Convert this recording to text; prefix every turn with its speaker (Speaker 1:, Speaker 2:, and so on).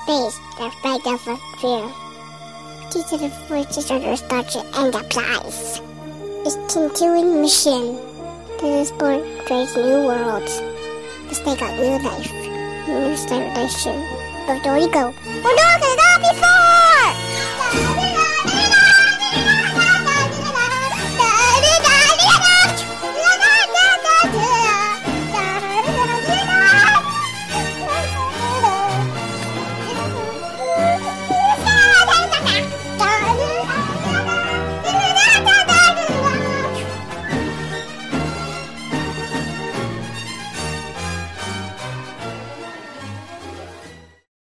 Speaker 1: space that fight off of fear. These are the forces under Starship Enterprise. Its continuing mission to explore create new worlds, to stake out new life, new civilization. But there we go. Oh no,